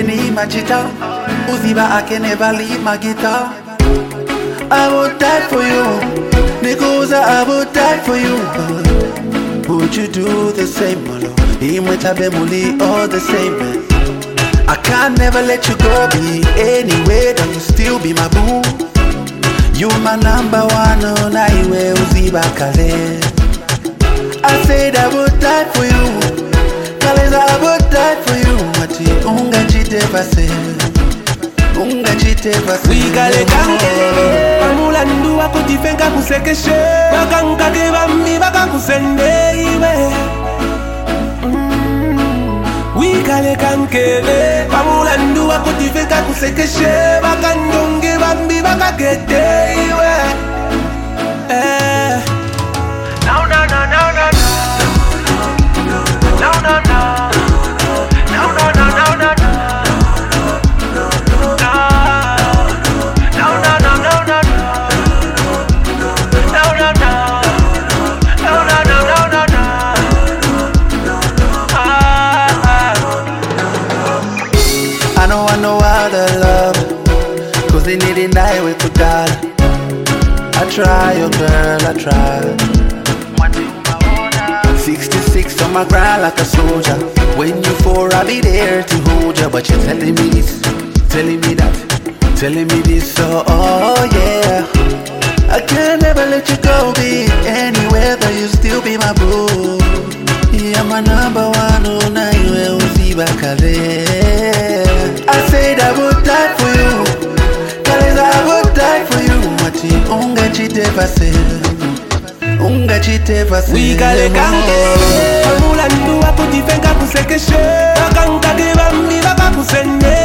Beni Machita, Uziba, I can never leave my guitar. I would die for you, Nikosa, I would die for you. Would you do the same, Molo? Imwetabemuli, all the same, man. I can't never let you go, be anyway, then you still be my boo. You my number one, on highway, Uziba Kale. I said I would die for you, Kaleza, I would die for you. Mati, unga chite vase, unga chite vase. Wigale kankele, pamula ndu wako tifenga kusekeshe. Wakanka keba mi baka kusende iwe. Wigale kankele, pamula ndu wako tifenga kusekeshe. Wakandonge bambi baka kete iwe. No, no, no, no, no, no. No, no, no. No, no, no, no, no, no. I know other love, cause they need it die with God. I try, oh girl, I try. 66 on my grind like a soldier. When you fall, I'll be there to hold you. But you're telling me this, telling me that, telling me this, oh yeah. I can't never let you go, be anywhere, but you still be my boo. Yeah, my number one, oh, now you will see back there. I said I would die for you, Kaleza, I would die for you. Mati, unga chite vase, unga chite vase. Wigale kankele, pamula ndu wako tifenga kusekeshe. Wakanka keba mi baka kusende